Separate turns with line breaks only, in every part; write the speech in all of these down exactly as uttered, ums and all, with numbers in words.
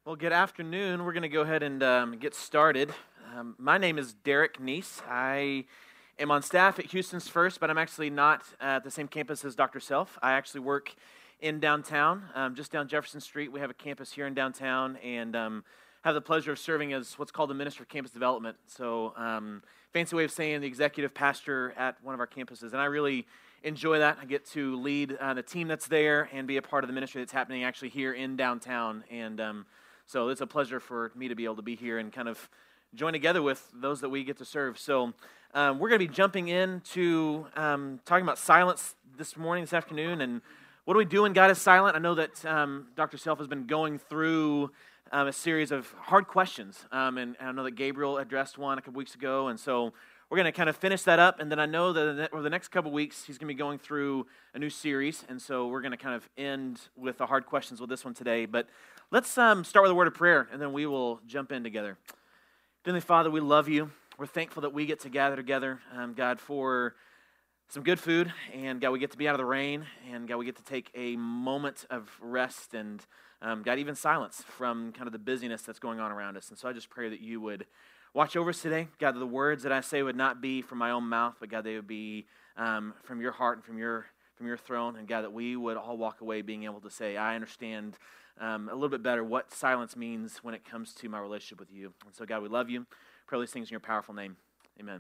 Well, good afternoon. We're going to go ahead and um, get started. Um, my name is Derek Neese. I am on staff at Houston's First, but I'm actually not at the same campus as Doctor Self. I actually work in downtown, um, just down Jefferson Street. We have a campus here in downtown, and um, have the pleasure of serving as what's called the Minister of Campus Development. So, um, fancy way of saying the executive pastor at one of our campuses, and I really enjoy that. I get to lead uh, the team that's there and be a part of the ministry that's happening actually here in downtown, and um, So it's a pleasure for me to be able to be here and kind of join together with those that we get to serve. So um, we're going to be jumping into um, talking about silence this morning, this afternoon, and what do we do when God is silent? I know that um, Doctor Self has been going through um, a series of hard questions, um, and, and I know that Gabriel addressed one a couple weeks ago, and so we're going to kind of finish that up, and then I know that over the next couple weeks, he's going to be going through a new series, and so we're going to kind of end with the hard questions with this one today, but let's um, start with a word of prayer, and then we will jump in together. Heavenly Father, we love you. We're thankful that we get to gather together, um, God, for some good food, and God, we get to be out of the rain, and God, we get to take a moment of rest, and um, God, even silence from kind of the busyness that's going on around us. And so I just pray that you would watch over us today. God, that the words that I say would not be from my own mouth, but God, they would be um, from your heart and from your from your throne, and God, that we would all walk away being able to say, I understand Um, a little bit better what silence means when it comes to my relationship with you. And so, God, we love you. Pray these things in your powerful name. Amen.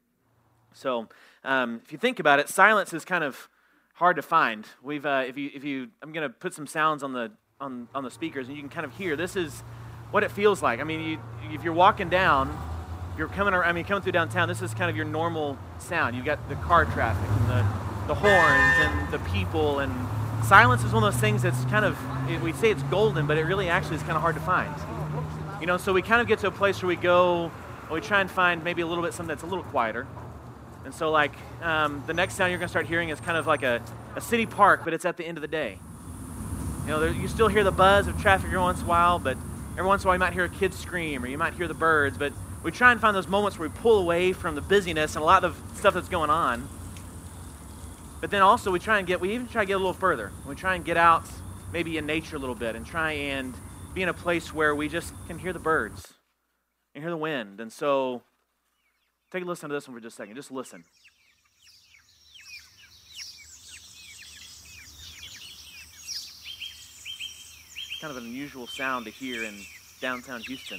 So, um, if you think about it, silence is kind of hard to find. We've, uh, if you, if you, I'm going to put some sounds on the on on the speakers, and you can kind of hear. This is what it feels like. I mean, you, if you're walking down, you're coming. I mean, coming through downtown. This is kind of your normal sound. You've got the car traffic and the the horns and the people and. Silence is one of those things that's kind of, we say it's golden, but it really actually is kind of hard to find. You know, so we kind of get to a place where we go, and we try and find maybe a little bit something that's a little quieter. And so like, um, the next sound you're going to start hearing is kind of like a, a city park, but it's at the end of the day. You know, there, you still hear the buzz of traffic every once in a while, but every once in a while you might hear a kid scream, or you might hear the birds, but we try and find those moments where we pull away from the busyness and a lot of stuff that's going on. But then also we try and get, we even try to get a little further. We try and get out maybe in nature a little bit and try and be in a place where we just can hear the birds and hear the wind. And so take a listen to this one for just a second. Just listen. It's kind of an unusual sound to hear in downtown Houston,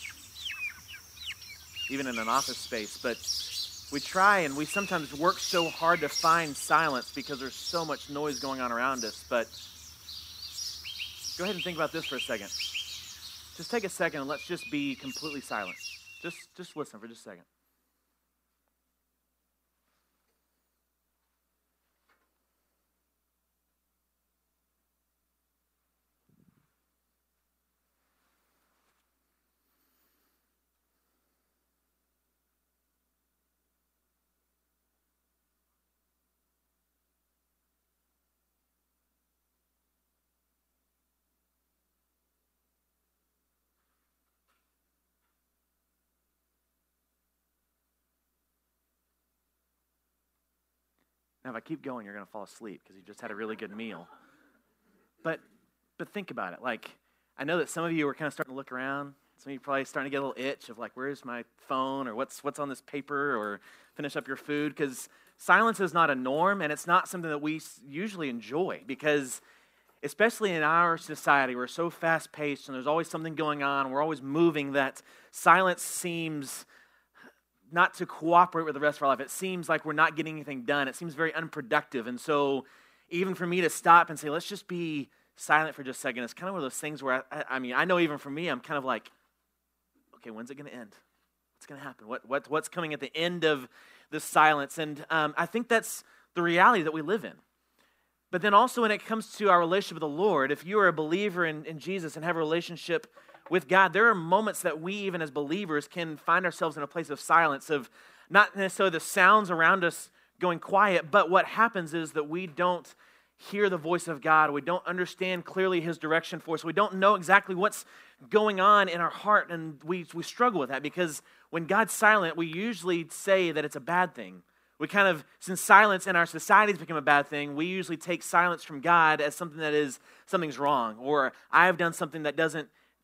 even in an office space. But we try and we sometimes work so hard to find silence because there's so much noise going on around us. But go ahead and think about this for a second. Just take a second and let's just be completely silent. Just, just listen for just a second. Now, if I keep going, you're going to fall asleep because you just had a really good meal. But but think about it. Like, I know that some of you are kind of starting to look around. Some of you are probably starting to get a little itch of like, where's my phone, or what's what's on this paper, or finish up your food, because silence is not a norm, and it's not something that we usually enjoy, because especially in our society, we're so fast-paced, and there's always something going on, we're always moving, that silence seems not to cooperate with the rest of our life. It seems like we're not getting anything done. It seems very unproductive. And so even for me to stop and say, let's just be silent for just a second, it's kind of one of those things where, I, I mean, I know even for me, I'm kind of like, okay, when's it going to end? What's going to happen? What, what, what's coming at the end of this silence? And um, I think that's the reality that we live in. But then also when it comes to our relationship with the Lord, if you are a believer in, in Jesus and have a relationship with God, there are moments that we, even as believers, can find ourselves in a place of silence, of not necessarily the sounds around us going quiet, but what happens is that we don't hear the voice of God. We don't understand clearly His direction for us. We don't know exactly what's going on in our heart, and we, we struggle with that, because when God's silent, we usually say that it's a bad thing. We kind of, since silence in our society has become a bad thing, we usually take silence from God as something that is, something's wrong, or I've done something that doesn't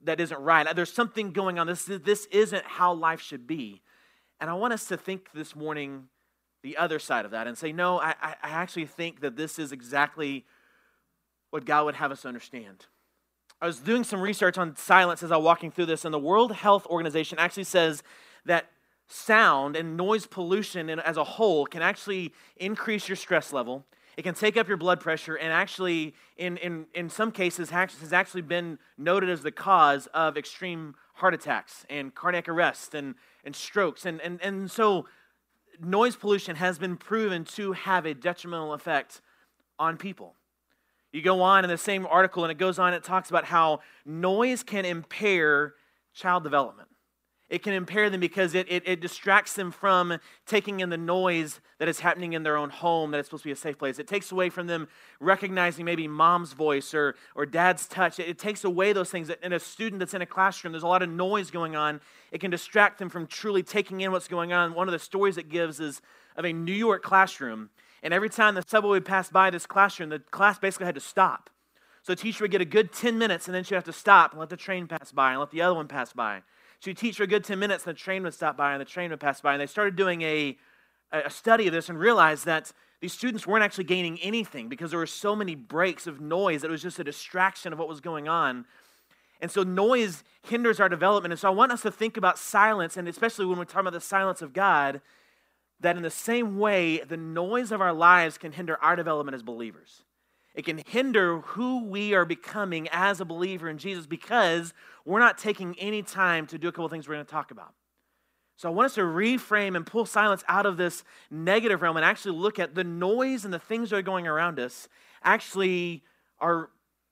that isn't right. There's something going on. This, this isn't how life should be. And I want us to think this morning the other side of that and say, no, I, I actually think that this is exactly what God would have us understand. I was doing some research on silence as I was walking through this, and the World Health Organization actually says that sound and noise pollution as a whole can actually increase your stress level. It can take up your blood pressure, and actually, in, in, in some cases, has actually been noted as the cause of extreme heart attacks and cardiac arrest and, and strokes. And, and, and so noise pollution has been proven to have a detrimental effect on people. You go on in the same article, and it goes on, it talks about how noise can impair child development. It can impair them because it, it, it distracts them from taking in the noise that is happening in their own home, that it's supposed to be a safe place. It takes away from them recognizing maybe mom's voice or, or dad's touch. It, it takes away those things. In a student that's in a classroom, there's a lot of noise going on. It can distract them from truly taking in what's going on. One of the stories it gives is of a New York classroom. And every time the subway would pass by this classroom, the class basically had to stop. So the teacher would get a good ten minutes, and then she'd have to stop and let the train pass by and let the other one pass by. She'd teach for a good ten minutes, and the train would stop by, and the train would pass by. And they started doing a, a study of this and realized that these students weren't actually gaining anything because there were so many breaks of noise that it was just a distraction of what was going on. And so noise hinders our development. And so I want us to think about silence, and especially when we're talking about the silence of God, that in the same way, the noise of our lives can hinder our development as believers. It can hinder who we are becoming as a believer in Jesus because we're not taking any time to do a couple of things we're going to talk about. So I want us to reframe and pull silence out of this negative realm and actually look at the noise and the things that are going around us actually are,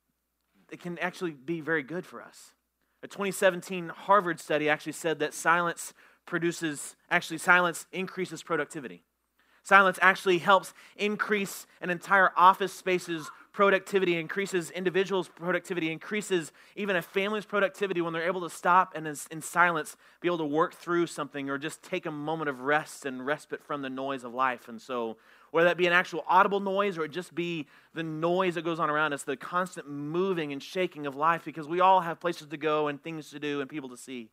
it can actually be very good for us. A twenty seventeen Harvard study actually said that silence produces, actually silence increases productivity. Silence actually helps increase an entire office space's productivity, increases individuals' productivity, increases even a family's productivity when they're able to stop and in silence be able to work through something or just take a moment of rest and respite from the noise of life. And so whether that be an actual audible noise or it just be the noise that goes on around us, the constant moving and shaking of life, because we all have places to go and things to do and people to see.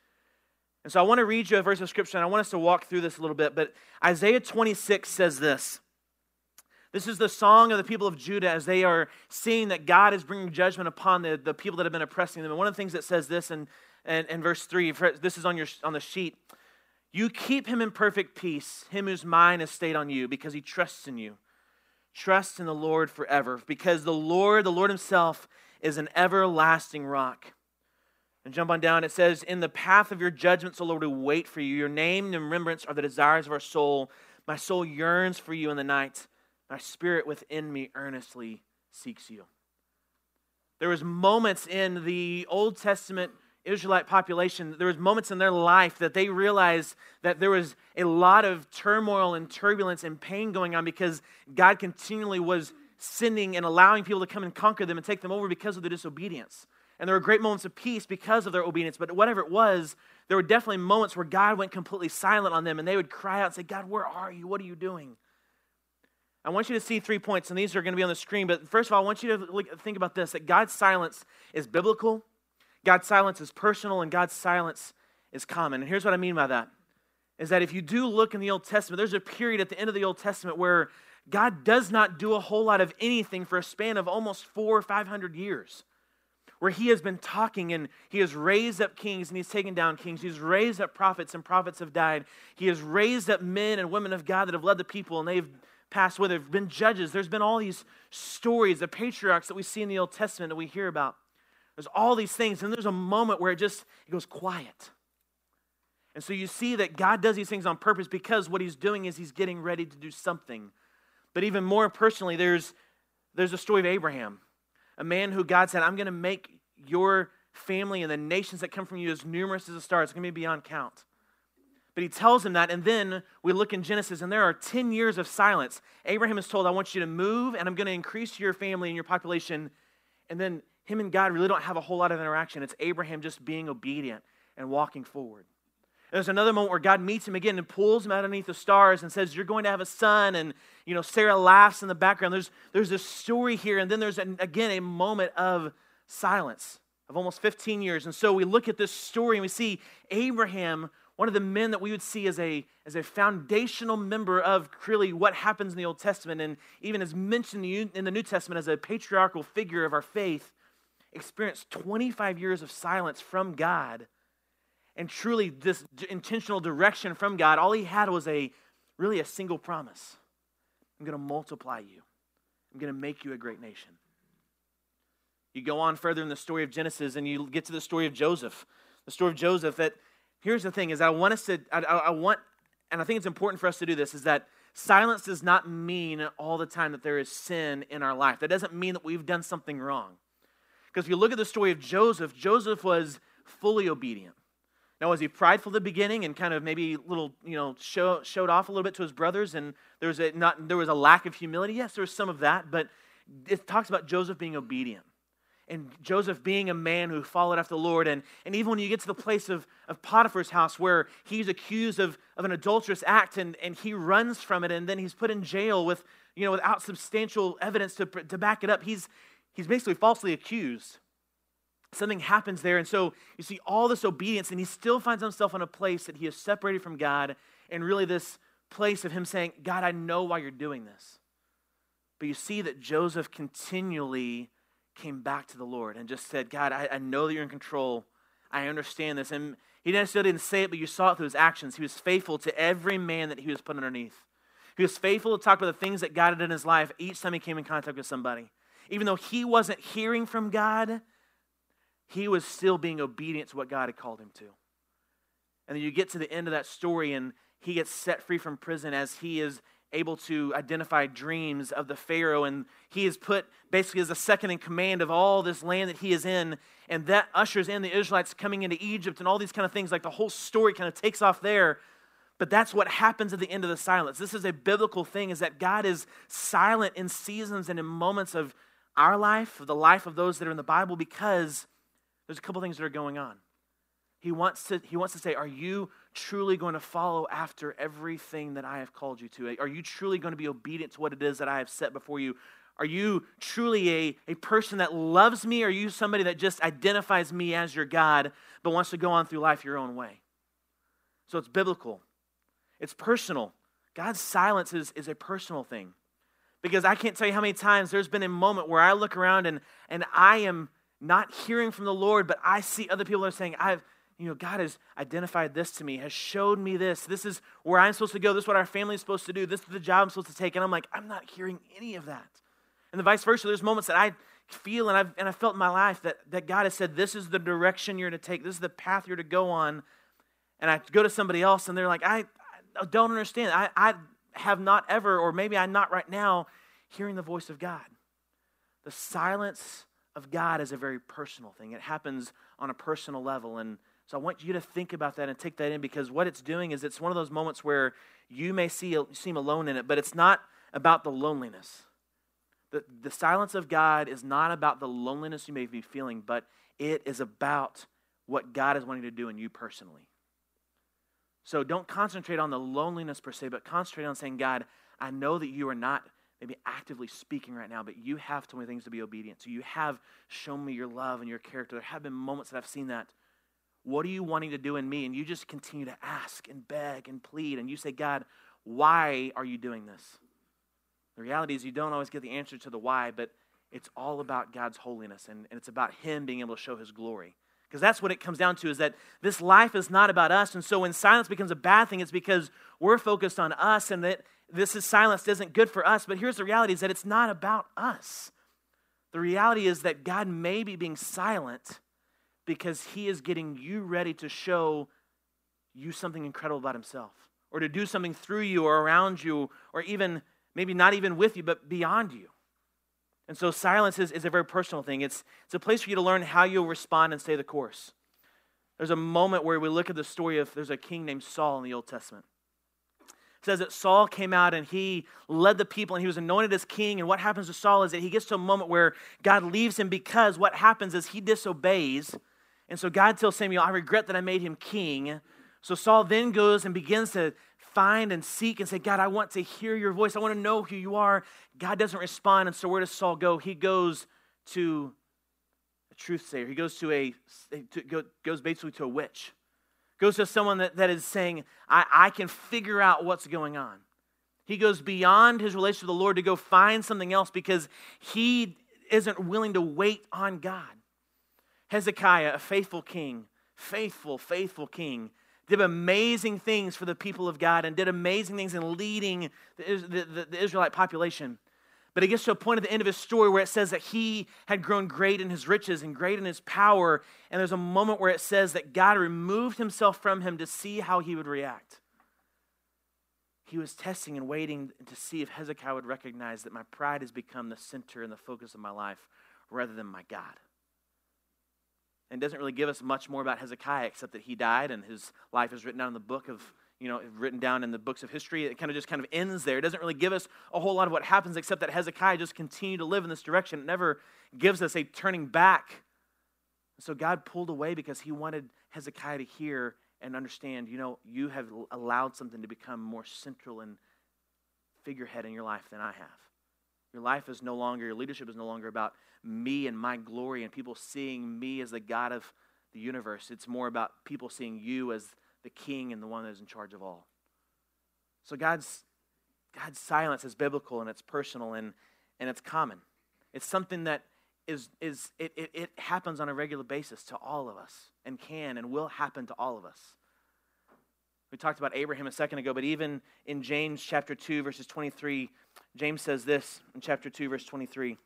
And so I want to read you a verse of Scripture, and I want us to walk through this a little bit. But Isaiah twenty-six says this. This is the song of the people of Judah as they are seeing that God is bringing judgment upon the, the people that have been oppressing them. And one of the things that says this in, in, in verse three, this is on your on the sheet. You keep him in perfect peace, him whose mind is stayed on you, because he trusts in you. Trust in the Lord forever, because the Lord, the Lord himself, is an everlasting rock. And jump on down, it says, in the path of your judgments, O Lord, we wait for you. Your name and remembrance are the desires of our soul. My soul yearns for you in the night. My spirit within me earnestly seeks you. There was moments in the Old Testament Israelite population, there was moments in their life that they realized that there was a lot of turmoil and turbulence and pain going on because God continually was sending and allowing people to come and conquer them and take them over because of the disobedience. And there were great moments of peace because of their obedience. But whatever it was, there were definitely moments where God went completely silent on them. And they would cry out and say, God, where are you? What are you doing? I want you to see three points. And these are going to be on the screen. But first of all, I want you to look, think about this. That God's silence is biblical. God's silence is personal. And God's silence is common. And here's what I mean by that. Is that if you do look in the Old Testament, there's a period at the end of the Old Testament where God does not do a whole lot of anything for a span of almost four or five hundred years. Where he has been talking and he has raised up kings and he's taken down kings. He's raised up prophets and prophets have died. He has raised up men and women of God that have led the people and they've passed away. There have been judges. There's been all these stories, the patriarchs that we see in the Old Testament that we hear about. There's all these things and there's a moment where it just it goes quiet. And so you see that God does these things on purpose because what he's doing is he's getting ready to do something. But even more personally, there's, there's a story of Abraham. A man who God said, I'm going to make your family and the nations that come from you as numerous as the stars. It's going to be beyond count. But he tells him that, and then we look in Genesis, and there are ten years of silence. Abraham is told, I want you to move, and I'm going to increase your family and your population. And then him and God really don't have a whole lot of interaction. It's Abraham just being obedient and walking forward. There's another moment where God meets him again and pulls him out underneath the stars and says, you're going to have a son. And, you know, Sarah laughs in the background. There's, there's this story here. And then there's, an, again, a moment of silence. of almost fifteen years. And so we look at this story and we see Abraham, one of the men that we would see as a, as a foundational member of really what happens in the Old Testament, and even as mentioned in the New Testament as a patriarchal figure of our faith, experienced twenty-five years of silence from God and truly this intentional direction from God. All he had was a really a single promise. I'm going to multiply you. I'm going to make you a great nation. You go on further in the story of Genesis and you get to the story of Joseph. The story of Joseph that, here's the thing, is I want us to, I, I want, and I think it's important for us to do this, is that silence does not mean all the time that there is sin in our life. That doesn't mean that we've done something wrong. Because if you look at the story of Joseph, Joseph was fully obedient. Now, was he prideful at the beginning and kind of maybe little, you know, show, showed off a little bit to his brothers, and there was a not there was a lack of humility? Yes, there was some of that, but it talks about Joseph being obedient. And Joseph being a man who followed after the Lord. And, and even when you get to the place of, of Potiphar's house where he's accused of, of an adulterous act and, and he runs from it, and then he's put in jail with, you know, without substantial evidence to, to back it up. He's, he's basically falsely accused. Something happens there. And so you see all this obedience, and he still finds himself in a place that he is separated from God, and really this place of him saying, God, I know why you're doing this. But you see that Joseph continually came back to the Lord and just said, God, I, I know that you're in control. I understand this. And he necessarily didn't say it, but you saw it through his actions. He was faithful to every man that he was put underneath. He was faithful to talk about the things that God had done in his life each time he came in contact with somebody. Even though he wasn't hearing from God, he was still being obedient to what God had called him to. And then you get to the end of that story, and he gets set free from prison as he is able to identify dreams of the Pharaoh, and he is put basically as a second in command of all this land that he is in, and that ushers in the Israelites coming into Egypt and all these kind of things. Like the whole story kind of takes off there. But that's what happens at the end of the silence. This is a biblical thing, is that God is silent in seasons and in moments of our life, of the life of those that are in the Bible, because there's a couple things that are going on. He wants to, he wants to say, are you truly going to follow after everything that I have called you to? Are you truly going to be obedient to what it is that I have set before you? Are you truly a, a person that loves me? Or are you somebody that just identifies me as your God, but wants to go on through life your own way? So it's biblical. It's personal. God's silence is, is a personal thing. Because I can't tell you how many times there's been a moment where I look around and, and I am not hearing from the Lord, but I see other people that are saying, I've, you know, God has identified this to me, has showed me this. This is where I'm supposed to go. This is what our family is supposed to do. This is the job I'm supposed to take. And I'm like, I'm not hearing any of that. And the vice versa, there's moments that I feel and I've, and I felt in my life that, that God has said, this is the direction you're to take. This is the path you're to go on. And I go to somebody else and they're like, I, I don't understand. I, I have not ever, or maybe I'm not right now, hearing the voice of God. The silence of God is a very personal thing. It happens on a personal level. And so I want you to think about that and take that in, because what it's doing is it's one of those moments where you may see, seem alone in it, but it's not about the loneliness. The, the silence of God is not about the loneliness you may be feeling, but it is about what God is wanting to do in you personally. So don't concentrate on the loneliness per se, but concentrate on saying, God, I know that you are not maybe actively speaking right now, but you have told me things to be obedient to. You have shown me your love and your character. There have been moments that I've seen that. What are you wanting to do in me? And you just continue to ask and beg and plead. And you say, God, why are you doing this? The reality is you don't always get the answer to the why, but it's all about God's holiness. And, and it's about him being able to show his glory. Because that's what it comes down to, is that this life is not about us. And so when silence becomes a bad thing, it's because we're focused on us, and that this is silence isn't good for us. But here's the reality, is that it's not about us. The reality is that God may be being silent because he is getting you ready to show you something incredible about himself, or to do something through you or around you, or even maybe not even with you, but beyond you. And so silence is, is a very personal thing. It's, it's a place for you to learn how you'll respond and stay the course. There's a moment where we look at the story of, there's a king named Saul in the Old Testament. It says that Saul came out and he led the people and he was anointed as king. And what happens to Saul is that he gets to a moment where God leaves him, because what happens is he disobeys. And so God tells Samuel, I regret that I made him king. So Saul then goes and begins to find and seek and say, God, I want to hear your voice. I want to know who you are. God doesn't respond. And so where does Saul go? He goes to a truth sayer. He goes to a to, goes basically to a witch. Goes to someone that, that is saying, I, I can figure out what's going on. He goes beyond his relationship with the Lord to go find something else because he isn't willing to wait on God. Hezekiah, a faithful king, faithful, faithful king, did amazing things for the people of God and did amazing things in leading the, the, the Israelite population. But it gets to a point at the end of his story where it says that he had grown great in his riches and great in his power. And there's a moment where it says that God removed himself from him to see how he would react. He was testing and waiting to see if Hezekiah would recognize that my pride has become the center and the focus of my life rather than my God. And it doesn't really give us much more about Hezekiah except that he died and his life is written down in the book of you know, written down in the books of history. It kind of just kind of ends there. It doesn't really give us a whole lot of what happens except that Hezekiah just continued to live in this direction. It never gives us a turning back. So God pulled away because he wanted Hezekiah to hear and understand, you know, you have allowed something to become more central and figurehead in your life than I have. Your life is no longer, your leadership is no longer about me and my glory and people seeing me as the God of the universe. It's more about people seeing you as the king and the one that is in charge of all. So God's God's silence is biblical and it's personal and, and it's common. It's something that is is it, it it happens on a regular basis to all of us and can and will happen to all of us. We talked about Abraham a second ago, but even in James chapter two, verses twenty-three, James says this in chapter two, verse twenty-three.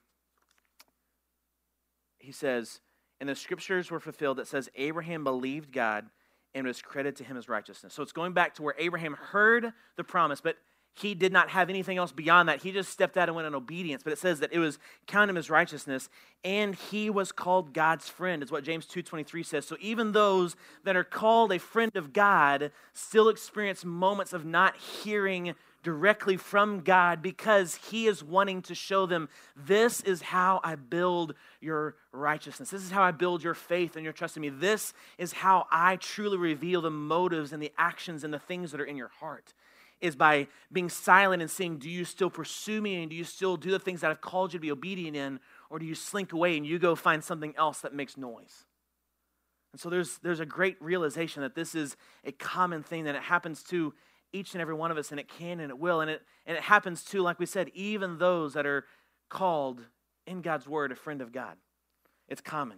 He says, and the scriptures were fulfilled that says, Abraham believed God and was credited to him as righteousness. So it's going back to where Abraham heard the promise, but he did not have anything else beyond that. He just stepped out and went in obedience. But it says that it was counted him as righteousness, and he was called God's friend, is what James two twenty-three says. So even those that are called a friend of God still experience moments of not hearing directly from God because he is wanting to show them, this is how I build your righteousness. This is how I build your faith and your trust in me. This is how I truly reveal the motives and the actions and the things that are in your heart, is by being silent and saying, do you still pursue me and do you still do the things that I've called you to be obedient in, or do you slink away and you go find something else that makes noise? And so there's there's a great realization that this is a common thing, that it happens to each and every one of us, and it can and it will, and it and it happens to, like we said, even those that are called in God's word a friend of God. It's common.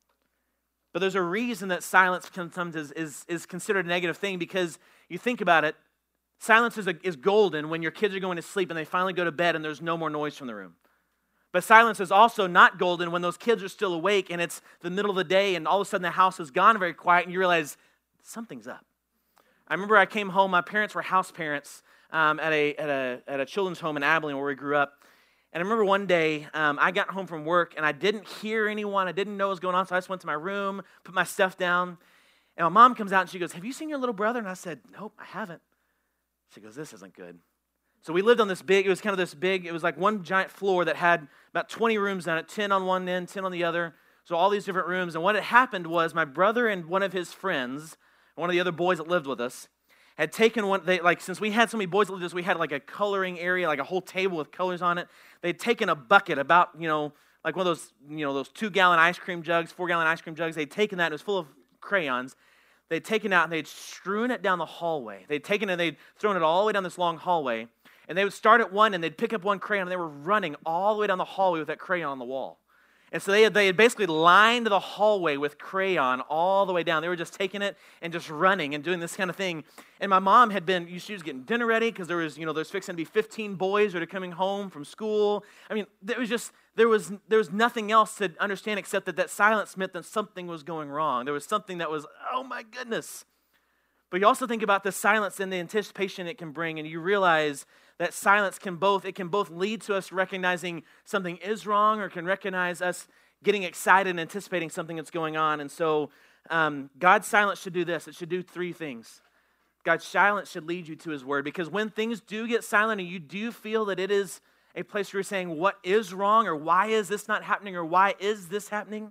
But there's a reason that silence sometimes is, is, is considered a negative thing, because you think about it, silence is, a, is golden when your kids are going to sleep and they finally go to bed and there's no more noise from the room. But silence is also not golden when those kids are still awake and it's the middle of the day and all of a sudden the house has gone very quiet and you realize something's up. I remember I came home, my parents were house parents um, at, a, at, a, at a children's home in Abilene where we grew up. And I remember one day um, I got home from work and I didn't hear anyone. I didn't know what was going on, so I just went to my room, put my stuff down. And my mom comes out and she goes, have you seen your little brother? And I said, nope, I haven't. She goes, this isn't good. So we lived on this big, it was kind of this big, it was like one giant floor that had about twenty rooms on it, ten on one end, ten on the other. So all these different rooms. And what had happened was my brother and one of his friends, one of the other boys that lived with us, had taken one, they like, since we had so many boys that lived with us, we had like a coloring area, like a whole table with colors on it. They'd taken a bucket about, you know, like one of those, you know, those two-gallon ice cream jugs, four-gallon ice cream jugs. They'd taken that, and it was full of crayons. They'd taken it out, and they'd strewn it down the hallway. They'd taken it, and they'd thrown it all the way down this long hallway. And they would start at one, and they'd pick up one crayon, and they were running all the way down the hallway with that crayon on the wall. And so they had, they had basically lined the hallway with crayon all the way down. They were just taking it and just running and doing this kind of thing. And my mom had been, she was getting dinner ready because there was, you know, there's fixing to be fifteen boys that are coming home from school. I mean, there was just, there was, there was nothing else to understand except that that silence meant that something was going wrong. There was something that was, oh my goodness. But you also think about the silence and the anticipation it can bring, and you realize that silence can both, it can both lead to us recognizing something is wrong, or can recognize us getting excited and anticipating something that's going on. And so um, God's silence should do this. It should do three things. God's silence should lead you to his word, because when things do get silent and you do feel that it is a place where you're saying, what is wrong, or why is this not happening, or why is this happening?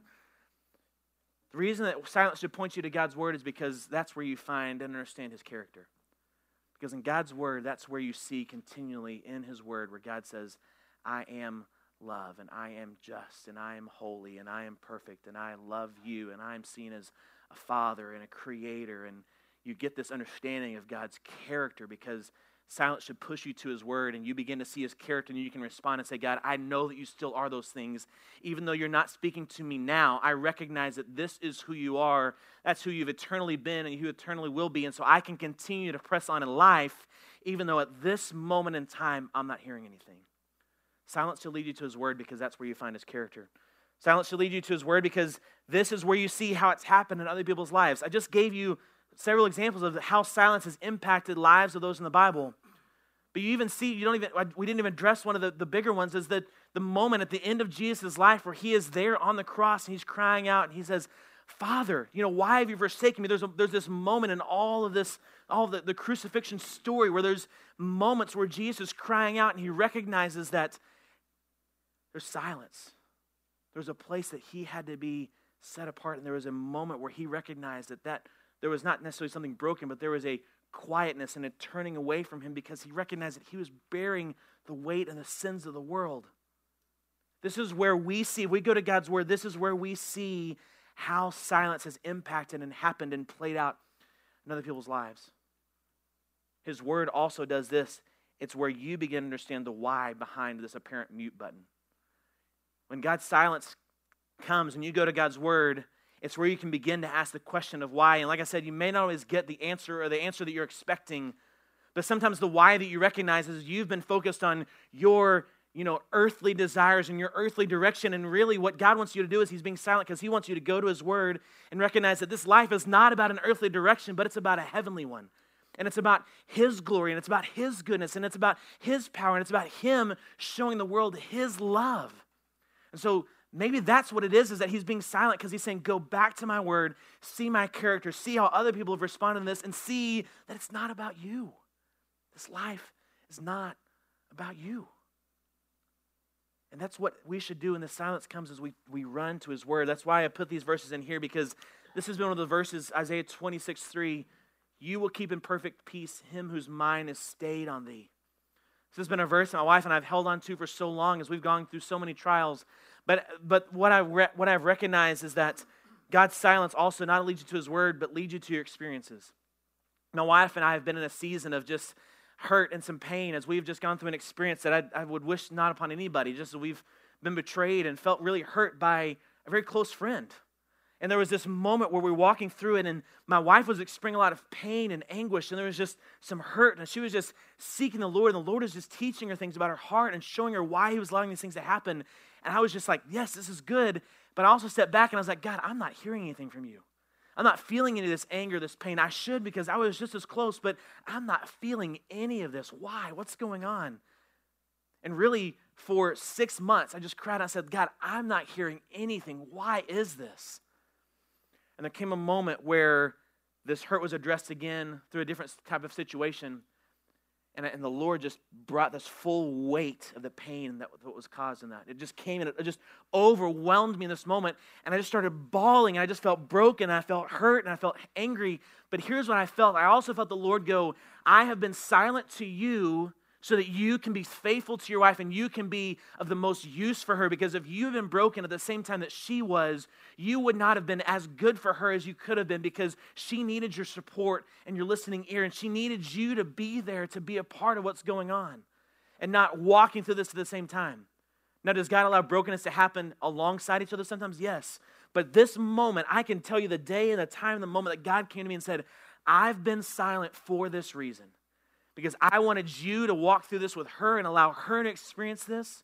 The reason that silence should point you to God's word is because that's where you find and understand his character. Because in God's word, that's where you see continually in his word where God says, I am love, and I am just, and I am holy, and I am perfect, and I love you, and I am seen as a father and a creator, and you get this understanding of God's character because silence should push you to his word, and you begin to see his character, and you can respond and say, God, I know that you still are those things. Even though you're not speaking to me now, I recognize that this is who you are. That's who you've eternally been and you eternally will be, and so I can continue to press on in life, even though at this moment in time, I'm not hearing anything. Silence should lead you to his word because that's where you find his character. Silence should lead you to his word because this is where you see how it's happened in other people's lives. I just gave you several examples of how silence has impacted lives of those in the Bible. But you even see, you don't even, we didn't even address one of the, the bigger ones, is that the moment at the end of Jesus' life where he is there on the cross and he's crying out and he says, Father, you know, why have you forsaken me? There's a, there's this moment in all of this, all of the, the crucifixion story where there's moments where Jesus is crying out and he recognizes that there's silence. There's a place that he had to be set apart, and there was a moment where he recognized that that there was not necessarily something broken, but there was a quietness and a turning away from him because he recognized that he was bearing the weight and the sins of the world. This is where we see, if we go to God's word, this is where we see how silence has impacted and happened and played out in other people's lives. His word also does this. It's where you begin to understand the why behind this apparent mute button. When God's silence comes and you go to God's word, it's where you can begin to ask the question of why. And like I said, you may not always get the answer or the answer that you're expecting, but sometimes the why that you recognize is you've been focused on your, you know, earthly desires and your earthly direction. And really what God wants you to do is he's being silent because he wants you to go to his word and recognize that this life is not about an earthly direction, but it's about a heavenly one. And it's about his glory, and it's about his goodness, and it's about his power, and it's about him showing the world his love. And so maybe that's what it is, is that he's being silent because he's saying, go back to my word, see my character, see how other people have responded to this, and see that it's not about you. This life is not about you. And that's what we should do when the silence comes, is we, we run to his word. That's why I put these verses in here, because this has been one of the verses, Isaiah twenty-six three, you will keep in perfect peace him whose mind is stayed on thee. This has been a verse that my wife and I have held on to for so long as we've gone through so many trials. But but what I re- what I've recognized is that God's silence also not only leads you to his word, but leads you to your experiences. My wife and I have been in a season of just hurt and some pain as we've just gone through an experience that I, I would wish not upon anybody, just as we've been betrayed and felt really hurt by a very close friend. And there was this moment where we were walking through it, and my wife was experiencing a lot of pain and anguish, and there was just some hurt, and she was just seeking the Lord, and the Lord was just teaching her things about her heart and showing her why he was allowing these things to happen. And I was just like, yes, this is good, but I also stepped back, and I was like, God, I'm not hearing anything from you. I'm not feeling any of this anger, this pain. I should, because I was just as close, but I'm not feeling any of this. Why? What's going on? And really, for six months, I just cried, and I said, God, I'm not hearing anything. Why is this? And there came a moment where this hurt was addressed again through a different type of situation. And, and the Lord just brought this full weight of the pain that, that was caused in that. It just came and it just overwhelmed me in this moment. And I just started bawling. And I just felt broken. And I felt hurt. And I felt angry. But here's what I felt. I also felt the Lord go, I have been silent to you so that you can be faithful to your wife and you can be of the most use for her. Because if you've been broken at the same time that she was, you would not have been as good for her as you could have been, because she needed your support and your listening ear, and she needed you to be there to be a part of what's going on and not walking through this at the same time. Now, does God allow brokenness to happen alongside each other sometimes? Yes. But this moment, I can tell you the day and the time and the moment that God came to me and said, I've been silent for this reason. Because I wanted you to walk through this with her and allow her to experience this.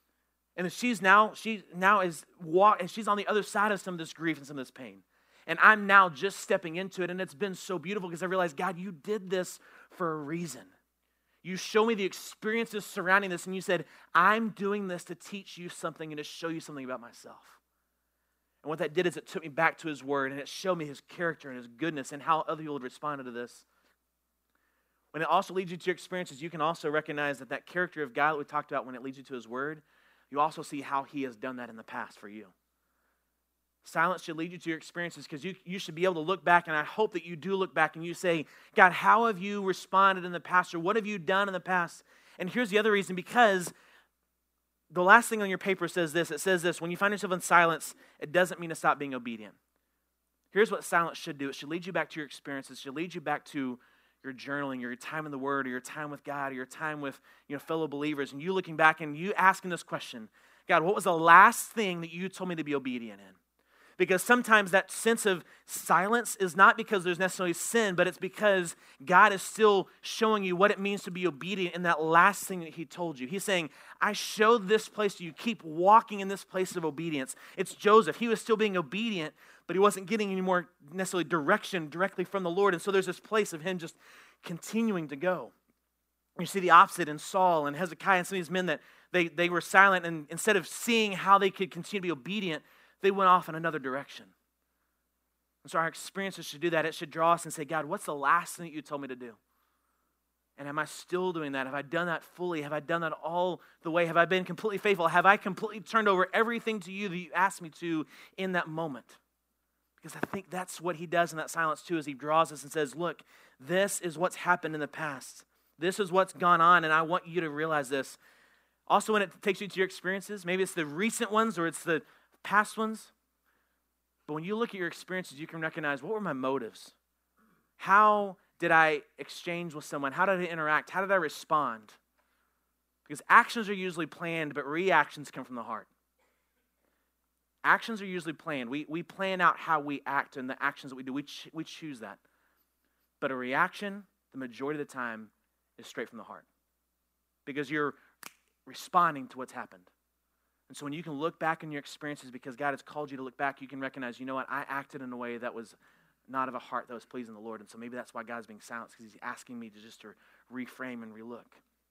And she's now, she now is walk, and she's on the other side of some of this grief and some of this pain. And I'm now just stepping into it, and it's been so beautiful because I realized, God, you did this for a reason. You show me the experiences surrounding this, and you said, I'm doing this to teach you something and to show you something about myself. And what that did is it took me back to his word, and it showed me his character and his goodness and how other people had responded to this. When it also leads you to your experiences, you can also recognize that that character of God that we talked about, when it leads you to his word, you also see how he has done that in the past for you. Silence should lead you to your experiences, because you, you should be able to look back, and I hope that you do look back and you say, God, how have you responded in the past, or what have you done in the past? And here's the other reason, because the last thing on your paper says this. It says this: when you find yourself in silence, it doesn't mean to stop being obedient. Here's what silence should do. It should lead you back to your experiences. It should lead you back to your journaling, your time in the Word, or your time with God, or your time with, you know, fellow believers, and you looking back and you asking this question: God, what was the last thing that you told me to be obedient in? Because sometimes that sense of silence is not because there's necessarily sin, but it's because God is still showing you what it means to be obedient in that last thing that he told you. He's saying, I showed this place to you. Keep walking in this place of obedience. It's Joseph. He was still being obedient, but he wasn't getting any more necessarily direction directly from the Lord. And so there's this place of him just continuing to go. You see the opposite in Saul and Hezekiah and some of these men that they, they were silent, and instead of seeing how they could continue to be obedient, they went off in another direction. And so our experiences should do that. It should draw us and say, God, what's the last thing that you told me to do? And am I still doing that? Have I done that fully? Have I done that all the way? Have I been completely faithful? Have I completely turned over everything to you that you asked me to in that moment? Because I think that's what he does in that silence too, is he draws us and says, look, this is what's happened in the past. This is what's gone on, and I want you to realize this. Also, when it takes you to your experiences, maybe it's the recent ones or it's the past ones, but when you look at your experiences, you can recognize, what were my motives? How did I exchange with someone? How did I interact? How did I respond? Because actions are usually planned, but reactions come from the heart. Actions are usually planned. We we plan out how we act and the actions that we do. We, ch- we choose that. But a reaction, the majority of the time, is straight from the heart. Because you're responding to what's happened. And so when you can look back on your experiences, because God has called you to look back, you can recognize, you know what, I acted in a way that was not of a heart that was pleasing the Lord. And so maybe that's why God's being silent, because he's asking me to just to reframe and relook.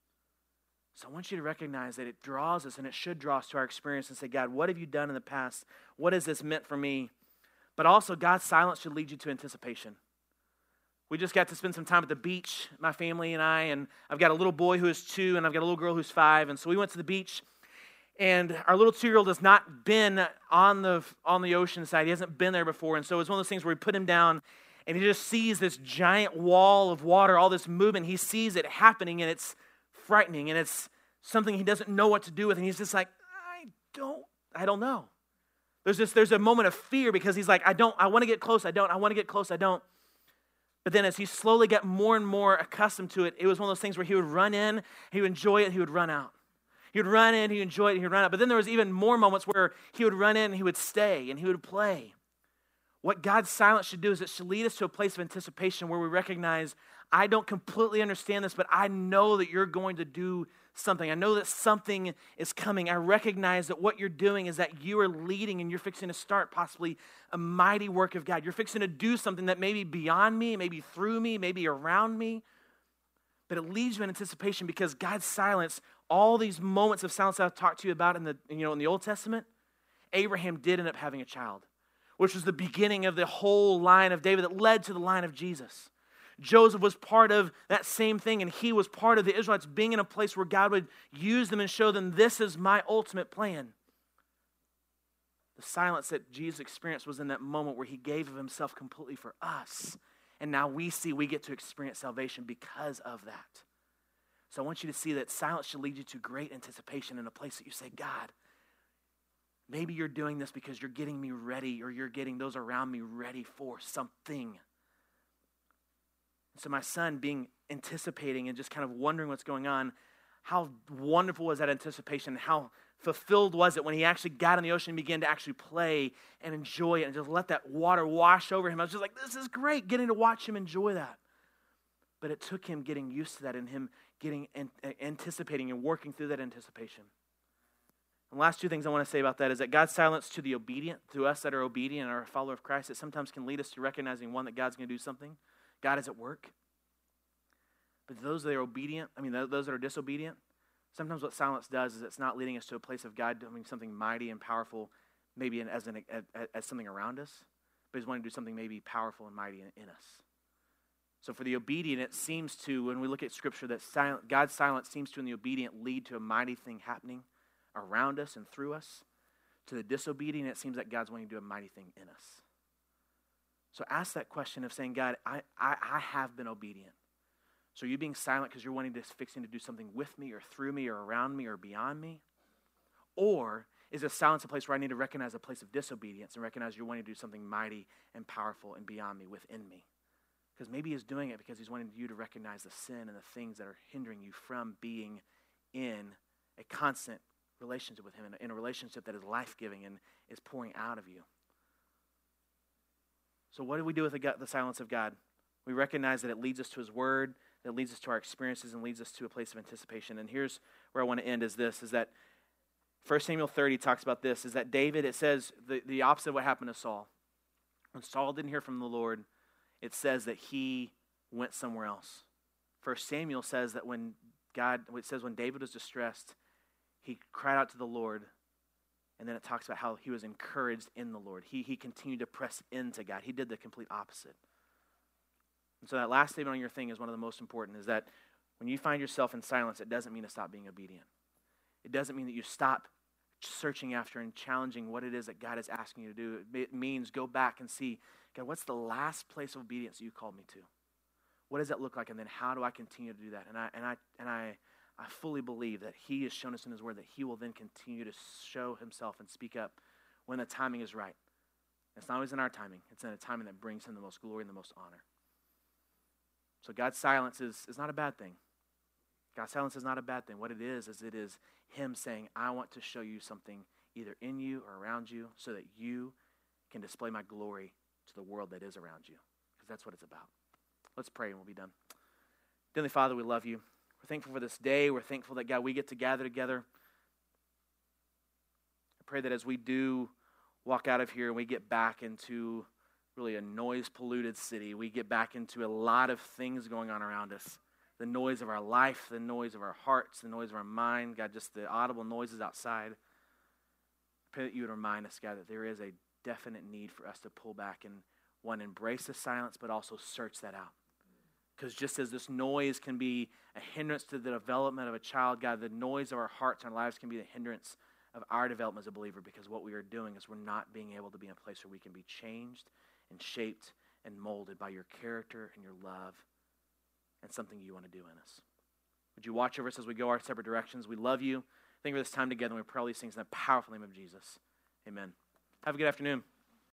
So I want you to recognize that it draws us, and it should draw us to our experience and say, God, what have you done in the past? What has this meant for me? But also, God's silence should lead you to anticipation. We just got to spend some time at the beach, my family and I, and I've got a little boy who is two, and I've got a little girl who's five, and so we went to the beach. And our little two-year-old has not been on the on the ocean side. He hasn't been there before. And so it's one of those things where we put him down, and he just sees this giant wall of water, all this movement. He sees it happening, and it's frightening, and it's something he doesn't know what to do with. And he's just like, I don't, I don't know. There's this, there's a moment of fear because he's like, I don't, I want to get close, I don't, I want to get close, I don't. But then as he slowly got more and more accustomed to it, it was one of those things where he would run in, he would enjoy it, he would run out. He would run in, he would enjoy it, he would run out. But then there was even more moments where he would run in and he would stay and he would play. What God's silence should do is it should lead us to a place of anticipation where we recognize, I don't completely understand this, but I know that you're going to do something. I know that something is coming. I recognize that what you're doing is that you are leading and you're fixing to start possibly a mighty work of God. You're fixing to do something that may be beyond me, maybe through me, maybe around me. But it leads you in anticipation because God's silence, all these moments of silence I've talked to you about in the, you know, in the Old Testament, Abraham did end up having a child, which was the beginning of the whole line of David that led to the line of Jesus. Joseph was part of that same thing, and he was part of the Israelites being in a place where God would use them and show them, this is my ultimate plan. The silence that Jesus experienced was in that moment where he gave of himself completely for us. And now we see we get to experience salvation because of that. So I want you to see that silence should lead you to great anticipation in a place that you say, God, maybe you're doing this because you're getting me ready or you're getting those around me ready for something. So my son being anticipating and just kind of wondering what's going on, how wonderful was that anticipation? How fulfilled was it when he actually got in the ocean and began to actually play and enjoy it and just let that water wash over him? I was just like, this is great, getting to watch him enjoy that. But it took him getting used to that and him getting an, anticipating and working through that anticipation. And the last two things I want to say about that is that God's silence to the obedient, to us that are obedient and are a follower of Christ, it sometimes can lead us to recognizing, one, that God's going to do something. God is at work. But those that are obedient, I mean, those that are disobedient, sometimes what silence does is it's not leading us to a place of God doing something mighty and powerful, maybe in, as, an, as, as something around us, but he's wanting to do something maybe powerful and mighty in, in us. So for the obedient, it seems to, when we look at Scripture, that silent, God's silence seems to, in the obedient, lead to a mighty thing happening around us and through us. To the disobedient, it seems that God's wanting to do a mighty thing in us. So ask that question of saying, God, I, I, I have been obedient. So are you being silent because you're wanting to fixing to do something with me or through me or around me or beyond me? Or is a silence a place where I need to recognize a place of disobedience and recognize you're wanting to do something mighty and powerful and beyond me, within me? Because maybe he's doing it because he's wanting you to recognize the sin and the things that are hindering you from being in a constant relationship with him, in a, in a relationship that is life-giving and is pouring out of you. So what do we do with the, God, the silence of God? We recognize that it leads us to his word, that it leads us to our experiences, and leads us to a place of anticipation. And here's where I want to end is this, is that First Samuel thirty talks about this, is that David, it says the, the opposite of what happened to Saul. When Saul didn't hear from the Lord, it says that he went somewhere else. First Samuel says that when God, it says when David was distressed, he cried out to the Lord, and then it talks about how he was encouraged in the Lord. He, he continued to press into God. He did the complete opposite. And so that last statement on your thing is one of the most important, is that when you find yourself in silence, it doesn't mean to stop being obedient. It doesn't mean that you stop searching after and challenging what it is that God is asking you to do. It means go back and see, God, what's the last place of obedience that you called me to? What does that look like? And then how do I continue to do that? And I and I and I I fully believe that he has shown us in his word that he will then continue to show himself and speak up when the timing is right. It's not always in our timing. It's in a timing that brings him the most glory and the most honor. So God's silence is, is not a bad thing. God's silence is not a bad thing. What it is, is it is him saying, I want to show you something either in you or around you so that you can display my glory to the world that is around you. Because that's what it's about. Let's pray and we'll be done. Heavenly Father, we love you. We're thankful for this day. We're thankful that, God, we get to gather together. I pray that as we do walk out of here and we get back into really a noise-polluted city, we get back into a lot of things going on around us. The noise of our life, the noise of our hearts, the noise of our mind, God, just the audible noises outside. I pray that you would remind us, God, that there is a definite need for us to pull back and, one, embrace the silence, but also search that out. Because just as this noise can be a hindrance to the development of a child, God, the noise of our hearts and our lives can be the hindrance of our development as a believer, because what we are doing is we're not being able to be in a place where we can be changed and shaped and molded by your character and your love and something you want to do in us. Would you watch over us as we go our separate directions? We love you. Thank you for this time together, and we pray all these things in the powerful name of Jesus. Amen. Have a good afternoon.